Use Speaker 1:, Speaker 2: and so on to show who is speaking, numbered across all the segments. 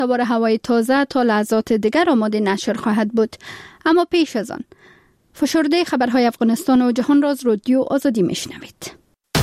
Speaker 1: سوار هوای تازه تا لحظات دیگر آماده نشر خواهد بود. اما پیش از آن فشرده خبرهای افغانستان و جهان را از رادیو آزادی میشنوید.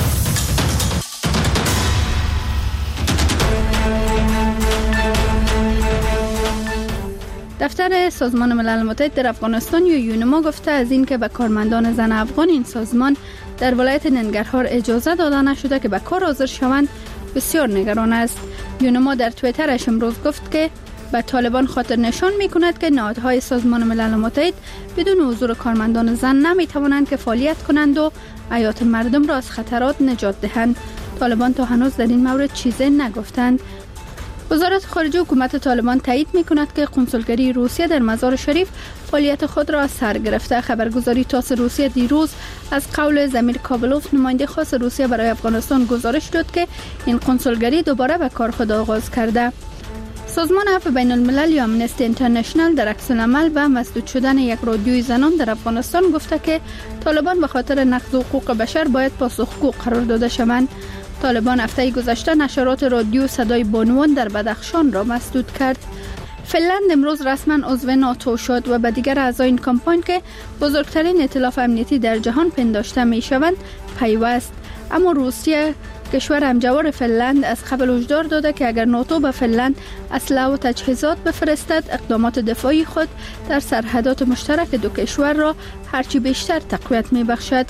Speaker 1: دفتر سازمان ملل متحد در افغانستان یا یونما گفته از این که به کارمندان زن افغان این سازمان در ولایت ننگرهار اجازه داده نشده که به کار حاضر شوند بسیار نگران است. یونما در توییترش امروز گفت که به طالبان خاطر نشان می کند که نهادهای سازمان ملل متحد بدون حضور کارمندان زن نمی توانند که فعالیت کنند و حیات مردم را از خطرات نجات دهند. طالبان تا هنوز در این مورد چیزی نگفتند. وزارت خارجه حکومت طالبان تایید می کند که قنسولگری روسیه در مزار شریف فعالیت خود را از سر گرفته. خبرگزاری تاس روسیه دیروز از قول زمیر کابلوف نماینده خاص روسیه برای افغانستان گزارش داد که این قنسولگری دوباره به کار خود آغاز کرده. سازمان عفو بین الملل یا امنستی اینترنشنال در عکس العمل و مسدود شدن یک رادیوی زنان در افغانستان گفته که طالبان به خاطر نقض حقوق بشر باید پاسخگو قرار داده شوند. طالبان هفته گذشته نشرات رادیو صدای بانوان در بدخشان را مسدود کرد. فنلند امروز رسما عضو ناتو شد و به دیگر اعضای این کمپاین که بزرگترین ائتلاف امنیتی در جهان پنداشته می شوند پیوست. اما روسیه کشور همجوار فنلند از قبل هشدار داده که اگر ناتو به فنلند اسلحه و تجهیزات بفرستد اقدامات دفاعی خود در سرحدات مشترک دو کشور را هرچی بیشتر تقویت می بخشد.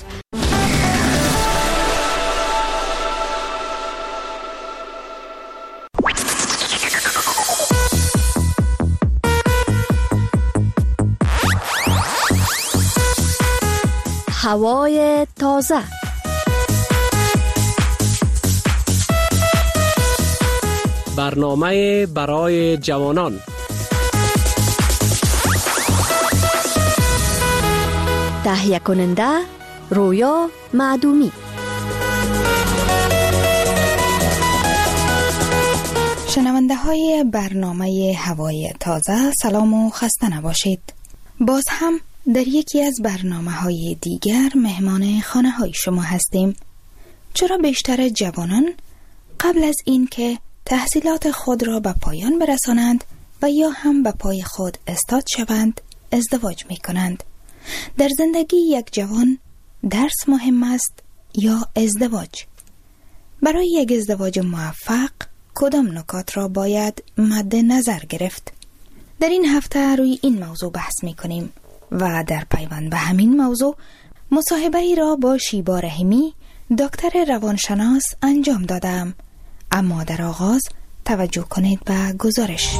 Speaker 2: هوای تازه.
Speaker 3: برنامه برای جوانان.
Speaker 2: تهیه کننده رویا معدومی.
Speaker 4: شنونده های برنامه هوای تازه سلام و خسته نباشید. باز هم در یکی از برنامه‌های دیگر مهمان خانه‌های شما هستیم. چرا بیشتر جوانان قبل از این که تحصیلات خود را به پایان برسانند و یا هم به پای خود استاد شوند ازدواج می کنند؟ در زندگی یک جوان درس مهم است یا ازدواج؟ برای یک ازدواج موفق کدام نکات را باید مد نظر گرفت؟ در این هفته روی این موضوع بحث می کنیم و در پیوند به همین موضوع مصاحبه ای را با شیبا رحیمی دکتر روانشناس انجام دادم. اما در آغاز توجه کنید به گزارش.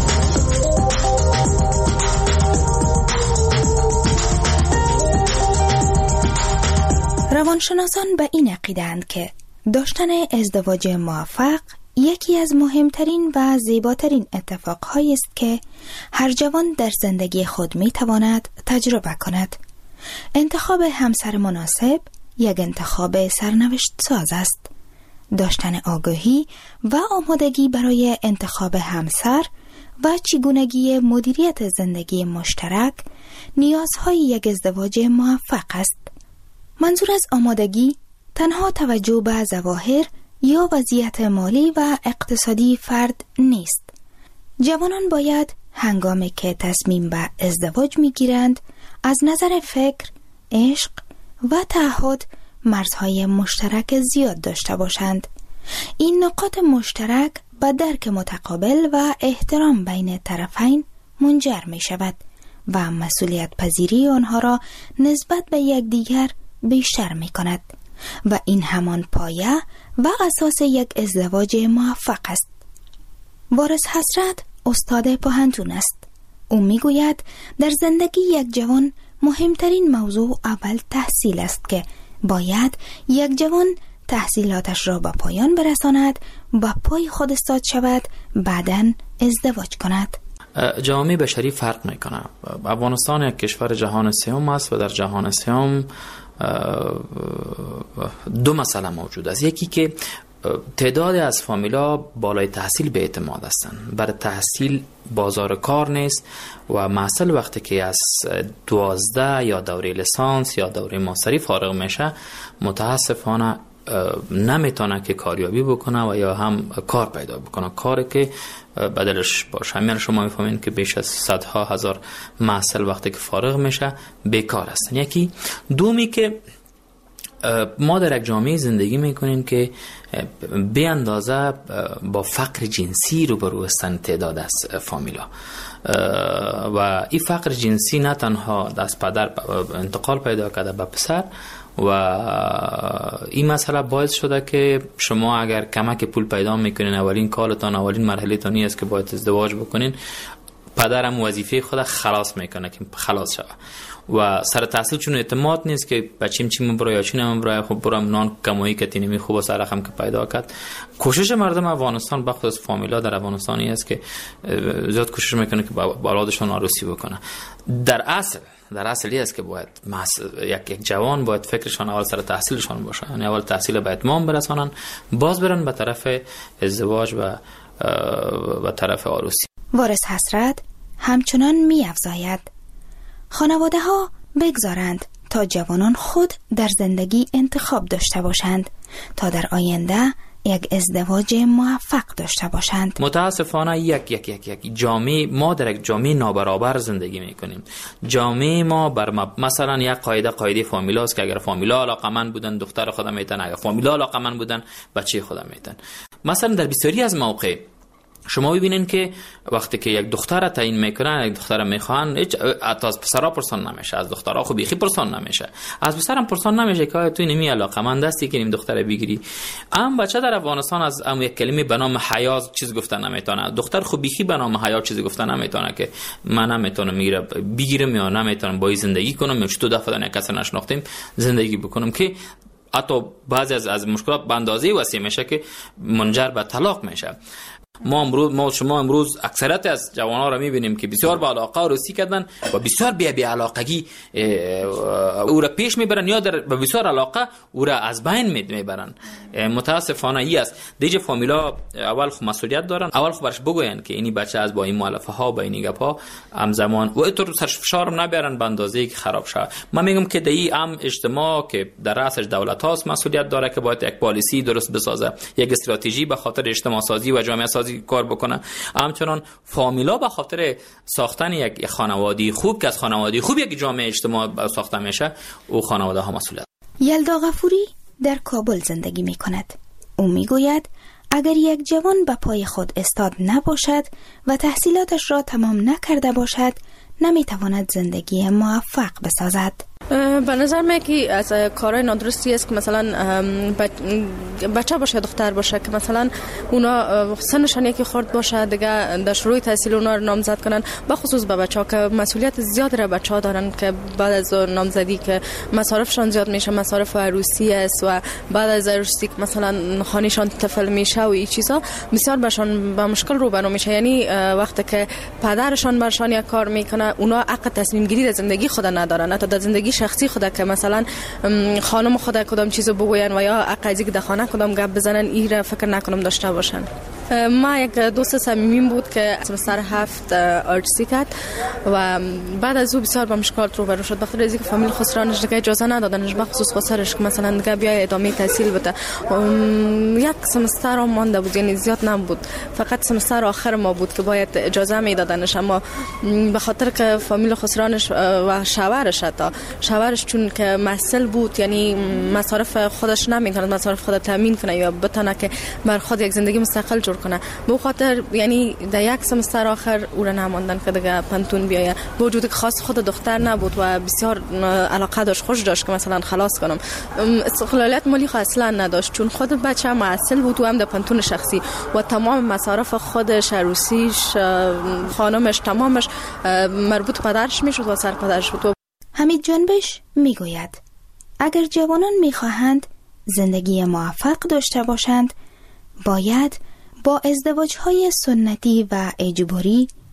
Speaker 4: روانشناسان به این عقیده‌اند که داشتن ازدواج موفق یکی از مهمترین و زیباترین اتفاقهایی است که هر جوان در زندگی خود میتواند تجربه کند. انتخاب همسر مناسب یک انتخاب سرنوشت ساز است. داشتن آگاهی و آمادگی برای انتخاب همسر و چگونگی مدیریت زندگی مشترک نیازهای یک ازدواج موفق است. منظور از آمادگی تنها توجه به ظواهر یا وضعیت مالی و اقتصادی فرد نیست. جوانان باید هنگامی که تصمیم به ازدواج میگیرند از نظر فکر، عشق و تعهد مرزهای مشترک زیاد داشته باشند. این نقاط مشترک به درک متقابل و احترام بین طرفین منجر می شود و مسئولیت پذیری آنها را نسبت به یکدیگر بیشتر می کند و این همان پایه و اساس یک ازدواج موفق است. وارث حسرت استاد پوهنتون است. او می گوید در زندگی یک جوان مهمترین موضوع اول تحصیل است که باید یک جوان تحصیلاتش را به پایان برساند، با پای خود استاد شود، بعداً ازدواج کند.
Speaker 5: جامعه بشری فرق میکنه. افغانستان یک کشور جهان سوم است و در جهان سوم دو مسئله موجود است. یکی که تعداد از فامیلا بالای تحصیل به اعتماد هستند. برای تحصیل بازار کار نیست و محصل وقتی که از 12 یا دوره لیسانس یا دوره ماستری فارغ میشه متاسفانه نمیتونه که کاریابی بکنه و یا هم کار پیدا بکنه، کاری که بدلش باشه. همین شما میفهمین که بیش از صدها هزار محصل وقتی که فارغ میشه بیکار هستن. یکی دومی که ما در یک جامعه زندگی میکنیم که به اندازه با فقر جنسی روبرو هستن تعداد از فامیلا و این فقر جنسی نه تنها از پدر انتقال پیدا کرده به پسر و این مسئله باعث شده که شما اگر کمک پول پیدا میکنین، اولین کالتان، اولین مرحله تانی است که باید ازدواج بکنین، پدرم وظیفه خود خلاص میکنه که خلاص شوه و سر تحصیل چون اعتماد نیست که بچیم چی مبرای یا چی نمبرای، خب برام نان کمایی که تینمی خوب و سر رقم که پیدا کرد. کوشش مردم افغانستان بخصوص فامیلا در افغانستانی است که زیاد کوشش میکنه که با اولادشون عروسی بکنه. در اصلی است که باید یک جوان باید فکرشان اول سر تحصیلشان باشه، یعنی اول تحصیل به اتمام برسانن، باز برن به طرف ازدواج و به طرف عروسی.
Speaker 4: وارث حسرت همچنان می‌افزاید خانواده ها بگذارند تا جوانان خود در زندگی انتخاب داشته باشند تا در آینده یک ازدواج موفق داشته باشند.
Speaker 5: متاسفانه یک جامعه، ما در یک جامعه نابرابر زندگی میکنیم. جامعه ما بر مثلا یک قاعده فامیلا است که اگر فامیلا علاقمند بودن دختر خودم میتن، اگر فامیلا علاقمند بودن بچه خودم میتن. مثلا در بسیاری از مواقع شما ببینین که وقتی که یک دختر تعیین میکنن، یک دختر میخوان، حتی از پسرها پرسان نمیشه، از دخترها خب بیخی پرسان نمیشه، از پسرم پرسان نمیشه که تو نمی علاقمند هستی که این دختر بگیری. بچه در افغانستان از یک کلمه به نام حیا چیز گفتن نمیتونه، دختر خب بیخی به نام حیا چیز گفتن نمیتونه که من نمیتونم میره بگیرم یا نمیتونم با زندگی کنم یا چطور دفعه یک کس نشناختیم زندگی بکنم، که حتی بعضی از مشکلات به اندازه وسیع میشه که منجر به طلاق میشه. شما امروز اکثریت از جوانان را میبینیم که بسیار با علاقه عروسی کردن و بسیار بی علاقگی او را پیش میبرن یا در بسیار علاقه او را از بین میبرن. متاسفانه ای است. دیگه فامیلا اول خود مسئولیت دارن، اول خود برش بگوین که اینی بچه از با این مؤلفه ها با این گپ ها همزمان و اینطور سرش فشار نبرن به اندازه‌ای که خراب شه. من میگم که دی اجتماع که در رأسش دولت هاست مسئولیت داره که باید یک پالیسی درست بسازه، یک استراتژی به خاطر اجتماع سازی و جامعه سازی کار بکنه. همچنان فامیلا به خاطر ساختن یک خانواده خوب که از خانواده خوب یک جامعه اجتماع ساخته میشه، او خانواده ها مسئولیت.
Speaker 4: یلدا غفوری در کابل زندگی می کند. او می گوید اگر یک جوان به پای خود استاد نباشد و تحصیلاتش را تمام نکرده باشد نمی تواند زندگی موفق بسازد.
Speaker 6: به نظر میاد که از کارهای نادرستی است که مثلا بچه باشه دختر باشه که مثلا اونا سنشان یکی خورد باشه دیگه در شروع تحصیل اونا رو نامزد کنن، به خصوص به بچه‌ها که مسئولیت زیاد را بچه‌ها دارن که بعد از نامزدی که مصارفشان زیاد میشه، مصارف عروسی است و بعد از عروسی که مثلا خانه‌شان طفل میشه و این چیزا بسیار برشان با مشکل روبرو میشه. یعنی وقتی که پدرشان برشان یک کار میکنه اونا حق تصمیم گیری در زندگی خود ندارن، حتی در زندگی شخصی خود که مثلا خانم خود کدام چیزو بگوین و یا قضیه که در خانه کدام گپ بزنن این را فکر نکنم داشته باشن. ما یک دوست صمیمیم بود که سمستر 7 آرتسی کرد و بعد از او بسیار با مشکلات روبرو شد، بخاطر اینکه فامیل خسرانش دیگه اجازه ندادنش، به خصوص خسرش که مثلا دیگه بیای ادامه تحصیل بده. یک سمستر هم مانده بود، یعنی زیاد نبود، فقط سمستر آخر ما بود که باید اجازه میدادنش، اما به خاطر که فامیل خسرانش و شوهرش چون که محصل بود، یعنی مصارف خودش نمیتونه مصارف خود تامین کنه یا بتونه که بر خود یک زندگی مستقل جور کنه، به خاطر یعنی در یک سمستر آخر او را نماندن که دیگه پنتون بیایه. با وجود که خاص خود دختر نبود و بسیار علاقه داشت، خوش داشت که مثلا خلاص کنم، استقلالیت مالی خود اصلا نداشت چون خود بچه محصل بود و هم در پنتون شخصی و تمام مصارف خودش، عروسیش، خانمش، تمامش مربوط پدرش میشد و سر پدرش بود.
Speaker 4: حمید جنبش میگوید اگر جوانان میخواهند زندگی موفق داشته باشند باید با ازدواج‌های سنتی و اجباری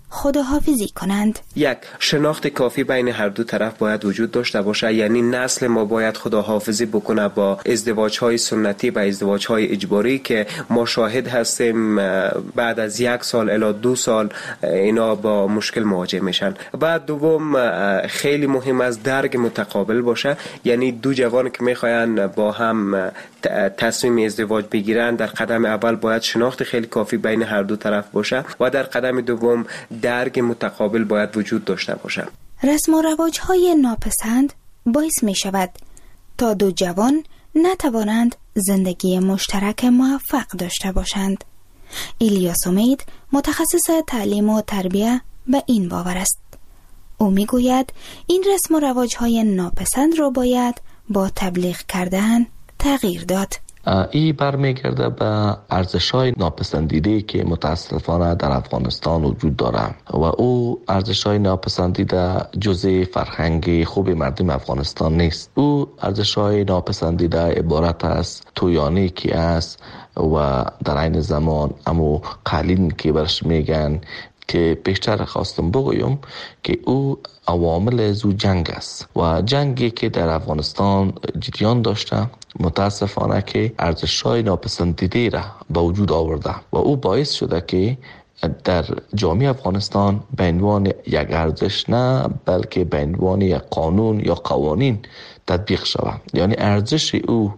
Speaker 4: خداحافظی کنند.
Speaker 7: یک، شناخت کافی بین هر دو طرف باید وجود داشته باشه، یعنی نسل ما باید خداحافظی بکنه با ازدواج‌های سنتی و ازدواج‌های اجباری که ما شاهد هستیم بعد از 1 سال الی 2 سال اینا با مشکل مواجه میشن. بعد دوم خیلی مهم است درک متقابل باشه، یعنی دو جوان که میخواین با هم تصمیم ازدواج بگیرن در قدم اول باید شناخت خیلی کافی بین هر دو طرف باشه و در قدم دوم درک متقابل باید وجود داشته باشه.
Speaker 4: رسم و رواج‌های ناپسند باعث می شود تا دو جوان نتوانند زندگی مشترک موفق داشته باشند. الیاس امید متخصص تعلیم و تربیه به این باور است. او می گوید این رسم و رواج‌های ناپسند را باید با تبلیغ کردن تغییر داد.
Speaker 8: این برمیگرده به ارزش‌های ناپسندیده که متاسفانه در افغانستان وجود داره و او ارزش‌های ناپسندیده جزء فرهنگ خوب مردم افغانستان نیست. او ارزش‌های ناپسندیده عبارت است تویانی که است و در عین زمان امو قالین که برش میگن که پیشتر خواستم بگویم که او عوامل زو جنگ است و جنگی که در افغانستان جریان داشته متاسفانه که ارزش‌های ناپسندیده را به وجود آورده و او باعث شده که در جامعه افغانستان به عنوان یک ارزش نه بلکه به عنوان یک قانون یا قوانین تطبیق شود، یعنی ارزش او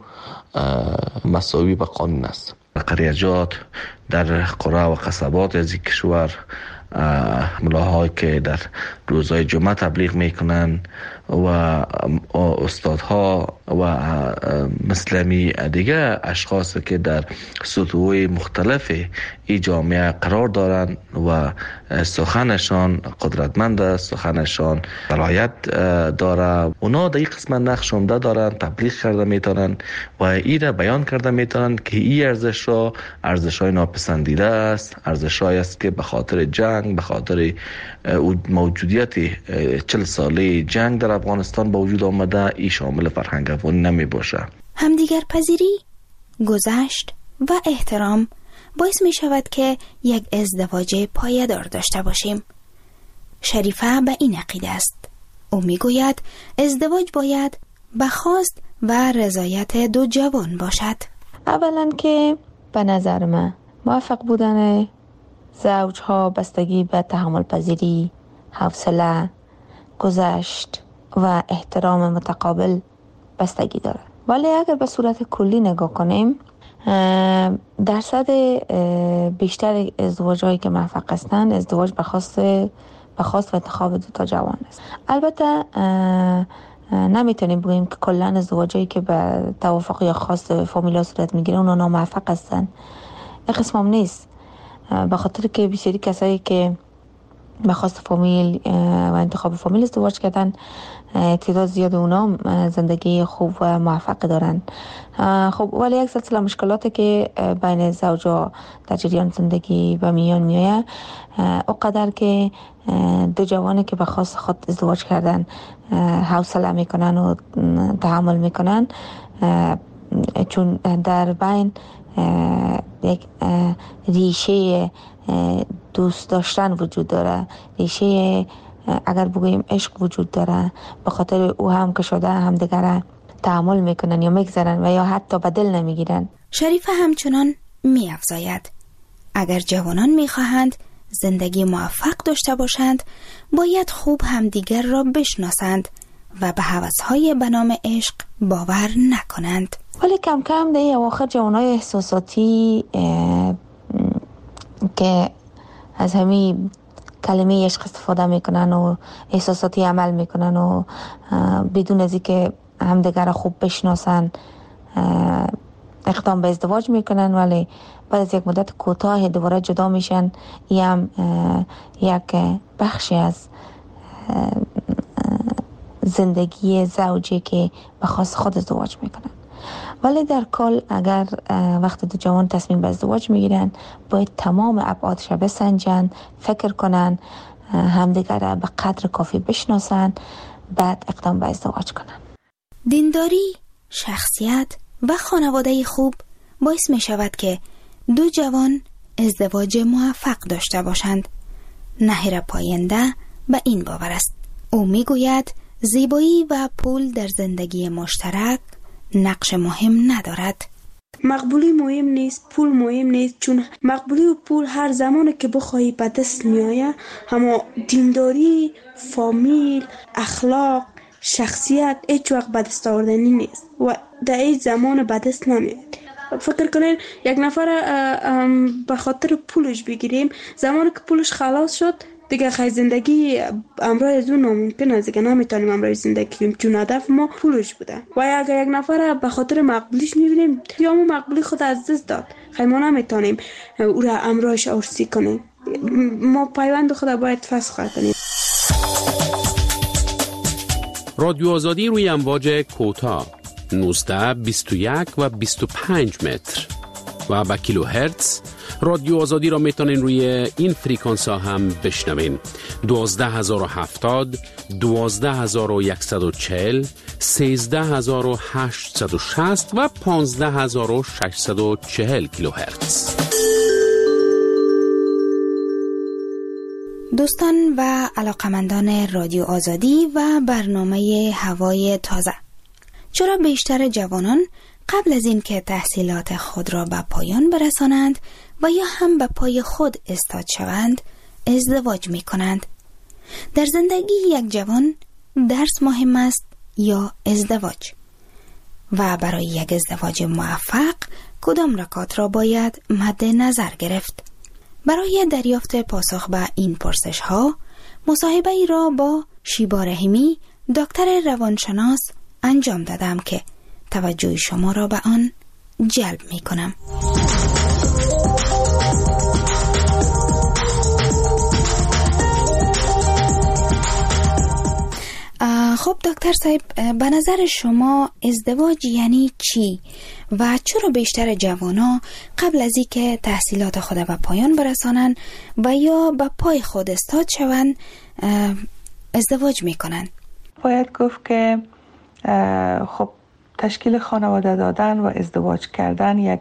Speaker 8: مساوی به قانون است. قریجات در قرى و قصبات از کشور ملاهای که در روزهای جمعه تبلیغ میکنن و استادها و مسلمی دیگه اشخاص که در سطوح مختلف این جامعه قرار دارن و سخنشان قدرتمند است، سخنشان صلاحیت داره، اونا در این قسمت نقش عمده دارن، تبلیغ کرده میتونن و این را بیان کرده میتونن که این ارزش‌های ناپسندیده است، ارزش‌هایی است که به خاطر جنگ، به خاطر موجودیت 40 ساله جنگ در افغانستان با وجود آمده ای شامل فرهنگ افغانی نمی باشه.
Speaker 4: همدیگر پذیری، گذشت و احترام باعث می شود که یک ازدواج پایدار داشته باشیم. شریفه به این عقیده است. او می گوید ازدواج باید به خواست و رضایت دو جوان باشد.
Speaker 9: اولا که به نظر من موفق بودن زوجها بستگی به تحمل پذیری، حوصله، گذشت و احترام متقابل بستگی داره. ولی اگر به صورت کلی نگاه کنیم درصد بیشتر ازدواج‌هایی که موفق هستند ازدواج به خواست و انتخاب دو تا جوان است. البته نمیتونیم بگیم که کلا ازدواجایی که به توافق یا خواست فامیلا صورت میگیره اونا ناموفق هستن. این قسم هم نیست، به خاطر که بسیاری کسایی که به خواست فامیل و انتخاب فامیل ازدواج کردن تعداد زیاد اونا زندگی خوب و موفق دارن. خب ولی یک سلسله مشکلاتی که بین زوجا در جریان زندگی به میان میایه اونقدر که دو جوانی که به خواست خود ازدواج کردن حوصله میکنن و تحمل میکنن، چون در بین یک ریشه دوست داشتن وجود داره، ریشه اگر بگوییم عشق وجود داره، به خاطر او هم که شده هم دیگر تحمل میکنن یا میگذارن و یا حتی به دل نمیگیرن.
Speaker 4: شریفه همچنان میافزاید اگر جوانان میخواهند زندگی موفق داشته باشند باید خوب همدیگر را بشناسند و به هوس‌های به نام عشق باور نکنند.
Speaker 9: ولی کم کم در اواخر جوانای احساساتی که از همین کلمه عشق استفاده میکنن و احساساتی عمل میکنن و بدون از اینکه همدیگر خوب بشناسن اقدام به ازدواج میکنن، ولی بعد از یک مدت کوتاه دوباره جدا میشن. این هم یک بخشی از زندگی زوجی که به خواست خود ازدواج میکنن. ولی در کل اگر وقت دو جوان تصمیم به ازدواج میگیرن باید تمام ابعادش بسنجن، فکر کنن، همدیگر را به قدر کافی بشناسن، بعد اقدام به ازدواج کنن.
Speaker 4: دینداری، شخصیت و خانواده خوب باعث می شود که دو جوان ازدواج موفق داشته باشند. نهر پاینده به این باور است. او میگوید زیبایی و پول در زندگی مشترک نقش مهم ندارد.
Speaker 10: مقبولی مهم نیست، پول مهم نیست، چون مقبولی و پول هر زمان که بخواهی به دست میآید، اما دینداری، فامیل، اخلاق، شخصیت هیچ وقت به دست آوردنی نیست و در این زمان به دست نمیاد. فکر کنین یک نفر به خاطر پولش بگیریم، زمانی که پولش خلاص شد دیگه خیلی زندگی امرای از اون ناممکن است، دیگه نمیتونیم امرای زندگی کنیم چون هدف ما پولش بوده. و اگر یک نفر به خاطر مقبولیش میبینیم یا اون مقبولی خود از دست داد، خیلی ما نمیتونیم او را امرایش ارسی کنیم. ما پیوند خود باید فسخ کنیم.
Speaker 3: رادیو آزادی روی امواج کوتاه 19 21 و 25 متر و با کیلو هرتز. رادیو آزادی را میتونین روی این فریکانس ها هم بشنوین: 12070 12140 13860 و 15640 کیلو هرتز.
Speaker 4: دوستان و علاقمندان رادیو آزادی و برنامه هوای تازه، چرا بیشتر جوانان قبل از این که تحصیلات خود را به پایان برسانند و یا هم به پای خود استاد شوند ازدواج می کنند؟ در زندگی یک جوان درس مهم است یا ازدواج؟ و برای یک ازدواج موفق کدام نکات را باید مد نظر گرفت؟ برای دریافت پاسخ به این پرسش ها مصاحبه ای را با شیبا رحیمی، دکتر روانشناس انجام دادم که توجه شما را به آن جلب می کنم. خب دکتر صاحب، به نظر شما ازدواج یعنی چی و چرا بیشتر جوانا قبل از اینکه تحصیلات خود به پایان برسانند و یا به پای خود استاد شوند ازدواج میکنن؟
Speaker 9: باید گفت که خب تشکیل خانواده دادن و ازدواج کردن یک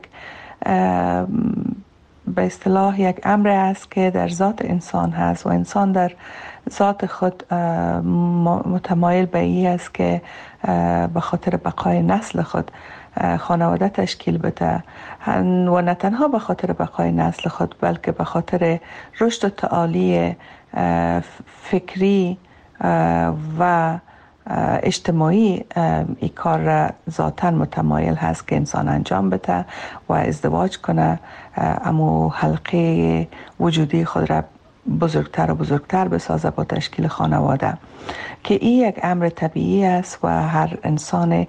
Speaker 9: به اصطلاح یک امر است که در ذات انسان هست و انسان در ذات خود متمایل به این است که به خاطر بقای نسل خود خانواده تشکیل بده و نه تنها به خاطر بقای نسل خود بلکه به خاطر رشد و تعالی فکری و اجتماعی این کار را ذاتاً متمایل هست که انسان انجام بده و ازدواج کنه، اما حلقه وجودی خود را بزرگتر و بزرگتر بسازه با تشکیل خانواده، که این یک امر طبیعی است و هر انسان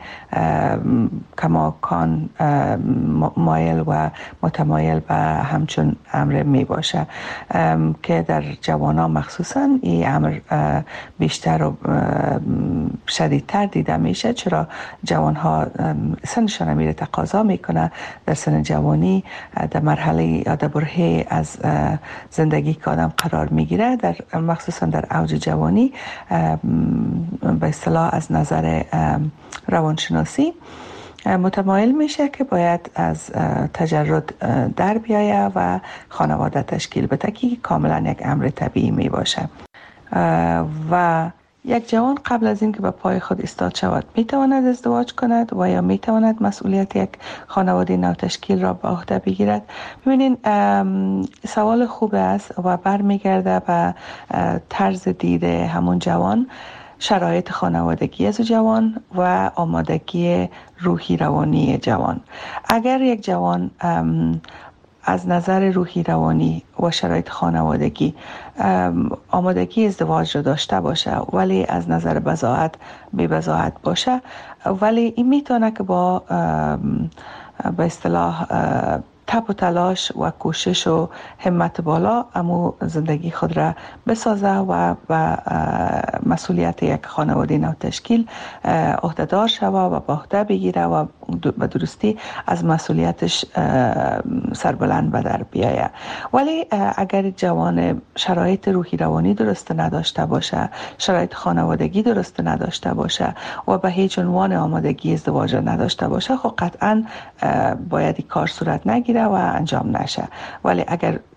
Speaker 9: کماکان مایل و متمایل به همچون امر می باشه، که در جوانان مخصوصا این امر بیشتر و شدیدتر دیده میشه. چرا جوان ها سنشان میره تقاضا میکنه در سن جوانی در مرحله یا در برهه از زندگی که آدم قرار میگیره، در مخصوصا در اوج جوانی به اصطلاح از نظر روانشناسی متمایل میشه که باید از تجرد در بیایه و خانواده تشکیل بده، که کاملا یک امر طبیعی می باشه. و یک جوان قبل از این که به پای خود ایستاد شود میتواند ازدواج کند و یا میتواند مسئولیت یک خانواده نو تشکیل را به عهده بگیرد. ببینین سوال خوب است و برمیگرده به طرز دید همون جوان، شرایط خانوادگی از جوان و آمادگی روحی روانی جوان. اگر یک جوان از نظر روحی روانی و شرایط خانوادگی آمادگی ازدواج را داشته باشه ولی از نظر بضاعت بی بضاعت باشه، ولی این میتونه که با به اصطلاح تپ و تلاش و کوشش و همت بالا امو زندگی خود را بسازه و مسئولیت یک خانواده نو تشکیل عهده‌دار شوه و به عهده بگیره و به درستی از مسئولیتش سربلند به در بیایه. ولی اگر جوان شرایط روحی روانی درست نداشته باشه، شرایط خانوادگی درست نداشته باشه و به هیچ عنوان آمادگی ازدواج نداشته باشه، خب قطعا باید این کار صورت نگیره و انجام نشه. ولی اگر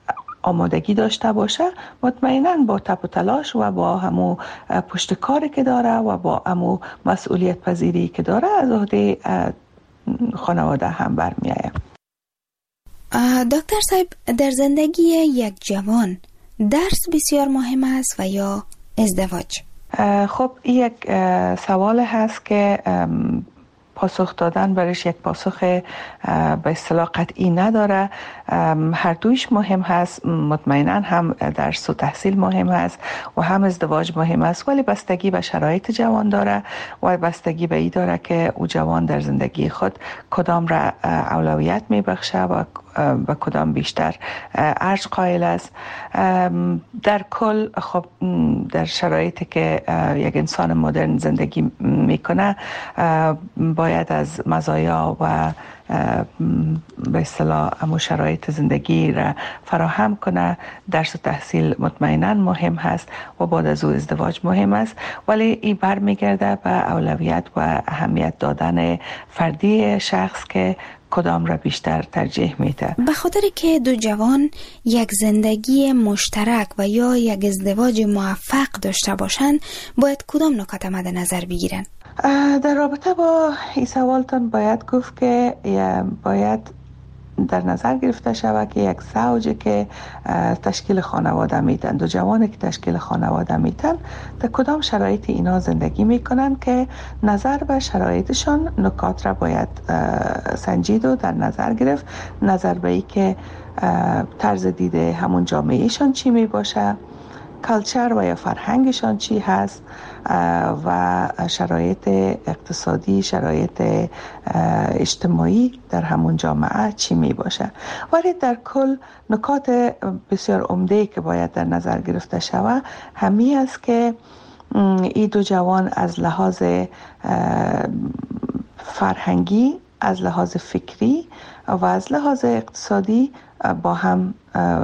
Speaker 11: آمادگی داشته باشه، مطمئناً با تپ و تلاش و با همو پشت کاری که داره و با همو مسئولیت پذیری که داره از عهده خانواده هم برمیآید.
Speaker 4: دکتر صاحب، در زندگی یک جوان درس بسیار مهم است و یا ازدواج؟
Speaker 11: خب این یک سوال هست که پاسخ دادن برش یک پاسخ به اصطلاح قطعی نداره. هر دویش مهم هست، مطمئنا هم درس و تحصیل مهم هست و هم ازدواج مهم است، ولی بستگی به شرایط جوان داره و بستگی به این داره که او جوان در زندگی خود کدام را اولویت میبخشه و کدام بیشتر ارج قائل است. در کل خب در شرایطی که یک انسان مدرن زندگی میکنه باید از مزایا و به اصطلاح همون شرایط زندگی را فراهم کنه. درس و تحصیل مطمئنا مهم هست و بعد از او ازدواج مهم است، ولی این برمیگرده به اولویت و اهمیت دادن فردی شخص که کدام را بیشتر ترجیح میده.
Speaker 4: به خاطر که دو جوان یک زندگی مشترک و یا یک ازدواج موفق داشته باشند، باید کدام نکات مد نظر بگیرن؟
Speaker 11: در رابطه با این سوالتان باید گفت که باید در نظر گرفته شود که یک زوجی که تشکیل خانواده میتن، دو جوانی که تشکیل خانواده میتن، در کدام شرایط اینا زندگی میکنن که نظر به شرایطشان نکات را باید سنجید و در نظر گرفت. نظر به ای که طرز دیده همون جامعهشان چی می باشه، کلچر و یا فرهنگشان چی هست و شرایط اقتصادی، شرایط اجتماعی در همون جامعه چی می باشه. ولی در کل نکات بسیار عمده که باید در نظر گرفته شود همی است که این دو جوان از لحاظ فرهنگی، از لحاظ فکری و از لحاظ اقتصادی با هم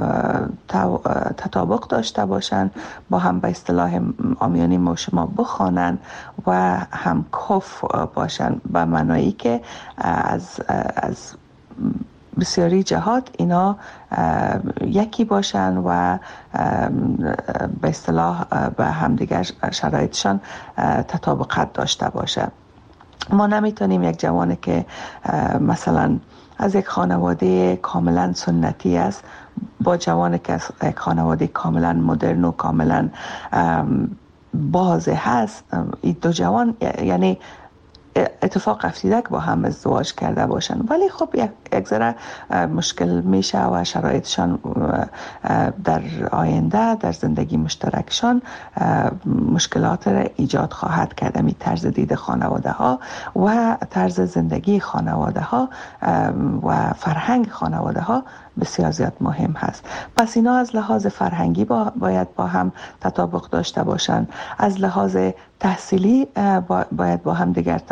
Speaker 11: تطابق داشته باشند، با هم به اصطلاح عامیانه ما شما بخوانند و هم کف باشند، به معنایی که از بسیاری جهات اینا یکی باشن و به اصطلاح به همدیگر شرایطشان تطابقت داشته باشه. ما نمیتونیم یک جوانی که مثلا از یک خانواده کاملا سنتی است با جوانی که از یک خانواده کاملا مدرن و کاملا باز هست، این دو جوان یعنی اتفاق افتیده که با هم ازدواج کرده باشن، ولی خب یک ذره مشکل میشه و شرایطشان در آینده در زندگی مشترکشان مشکلات را ایجاد خواهد کرد. می طرز دید خانواده ها و طرز زندگی خانواده ها و فرهنگ خانواده ها بسیار زیاد مهم هست. پس اینا از لحاظ فرهنگی باید با هم تطابق داشته باشن، از لحاظ تحصیلی باید با هم دیگر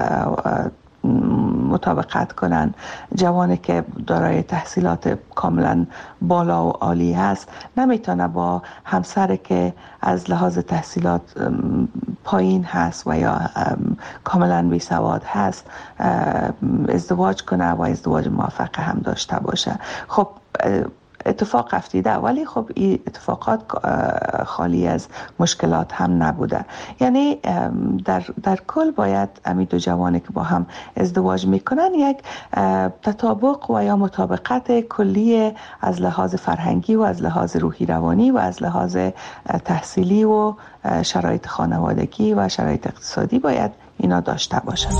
Speaker 11: مطابقت کنن. جوانی که دارای تحصیلات کاملا بالا و عالی هست نمیتونه با همسر که از لحاظ تحصیلات پایین هست و یا کاملا بی سواد هست ازدواج کنه و ازدواج موفق هم داشته باشه. خب اتفاق افتیده، ولی خب این اتفاقات خالی از مشکلات هم نبوده. یعنی در کل باید امی دو جوانی که با هم ازدواج میکنن یک تطابق و یا مطابقت کلی از لحاظ فرهنگی و از لحاظ روحی روانی و از لحاظ تحصیلی و شرایط خانوادگی و شرایط اقتصادی باید اینا داشته باشن.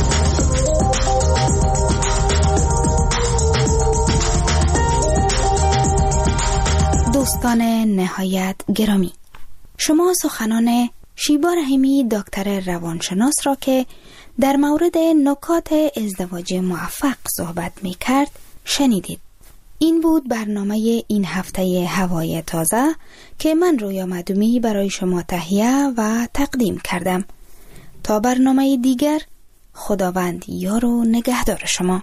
Speaker 4: دوستان نهایت گرامی، شما سخنان شیبا رحیمی دکتر روانشناس را که در مورد نکات ازدواج موفق صحبت می کرد شنیدید. این بود برنامه این هفته هوای تازه که من رویا مدومی برای شما تهیه و تقدیم کردم. تا برنامه دیگر، خداوند یار و نگهدار شما.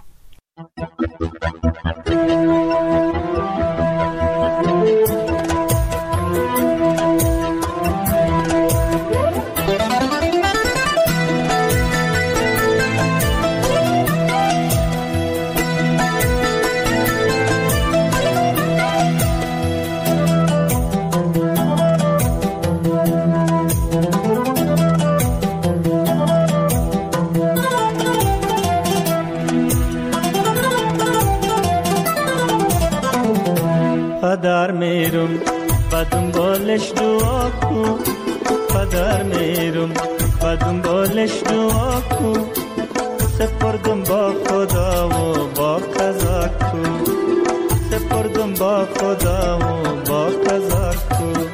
Speaker 12: دنبالش دعا کن، پدر میرم و دنبالش دعا کن، سپردم با خدا و با قضا کن، سپردم با خدا و با قضا کن.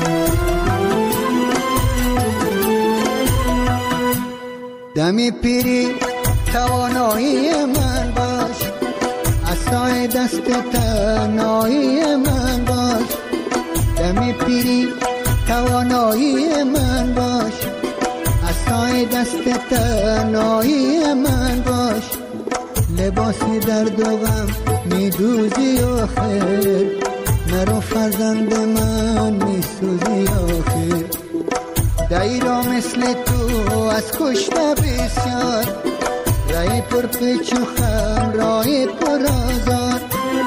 Speaker 13: دمی پیری توانایی من باش، عصای دست تنهایی من باش. دمی پیری توانایی من باش، عصای دست تنهایی من باش. لباسی درد و غم میدوزی آخر، مرا فرزند من میسوزی آخر. دایرا مثل تو از کشته بسیار، رای پر پیچ و خم رای پر آزار.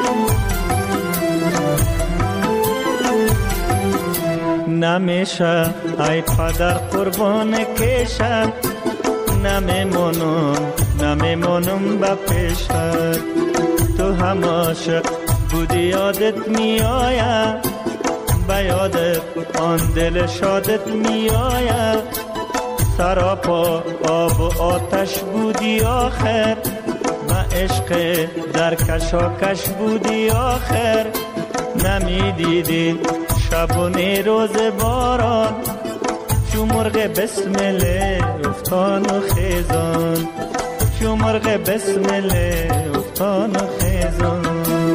Speaker 12: نمیشه ای پدر قربان کشم، نمیمونم با پیشت. تو هم عاشق بودی یادت میآید، به یادت آن دل شادت میآید. سراپا آب و آتش بودی آخر، و عشق در کشاکش بودی آخر. نمیدیدی شب و روز باران، چو مرغ بسمله افتان و خیزان، چو مرغ بسمله افتان و خیزان.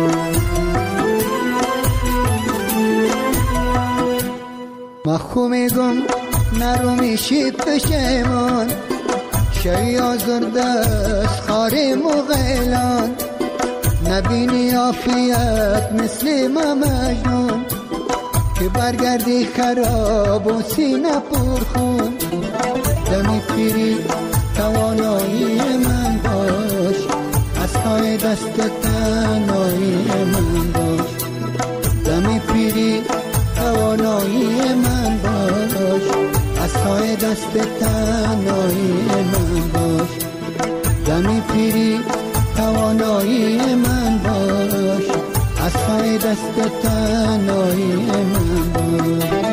Speaker 13: مخو میگم نرو میشی پشیمان، شوی آزرده از خار مغیلان. نبینی عافیت مثل ما مجنون، که برگردی خراب و سینه پرخون. دمی پیری توانایی من باش، عصای دست تنهایی من باش. دمی پیری توانایی من باش، عصای دست تنهایی من باش. دمی پیری توانایی من باش، عصای دست تنهایی من باش.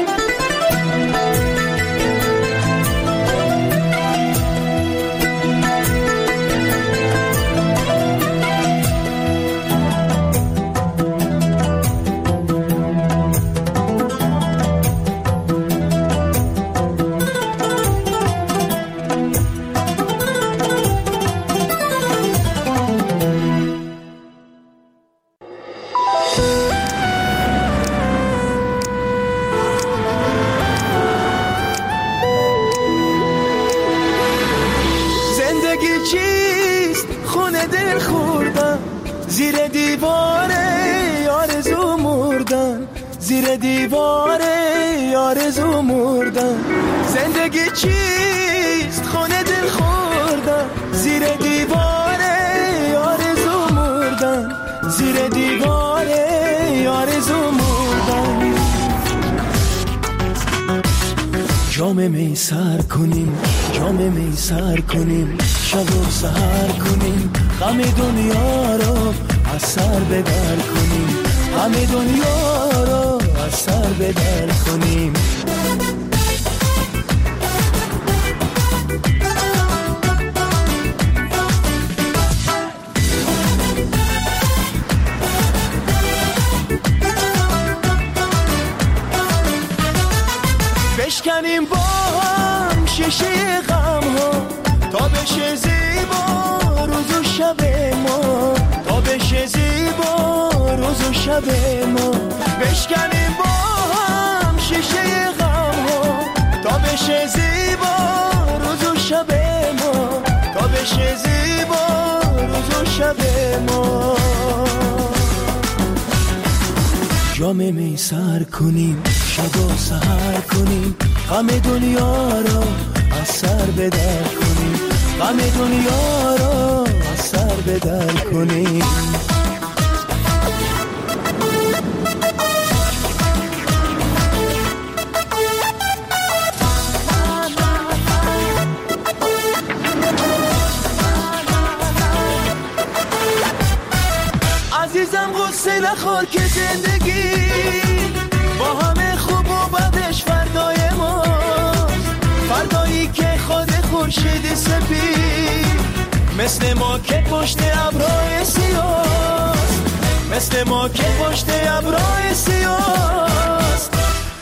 Speaker 12: زیر دیواره آرزو مردن، زیر دیواره آرزو مردن. زندگی چیست خونه دل خوردن، زیر دیواره آرزو مردن، زیر دیواره آرزو مردن. جام می سر کنیم، جام می سر کنیم، شب و سحر کنیم، غم دنیا رو از سر بدر کنیم، غم دنیا رو از سر بدر کنیم. بشکنیم با هم شیشه غم ها، تا بشه زیبا روز و شب ما، تا بشه زیبا روز و شب ما. بشکنیم با هم شیشه غم ها، تا بشه زیبا روز و شب ما، تا بشه زیبا روز و شب ما. جام می سر کنیم، شب و سحر کنیم، غم دنیا رو از سر بدر کنیم، غم دنیا رو از سر بدر کنیم. عزیزم غصه نخور که زندگی با همه خوب خورشید سپید، مثل ما که پشت ابرهای سیاست، مثل ما که پشت ابرهای سیاست.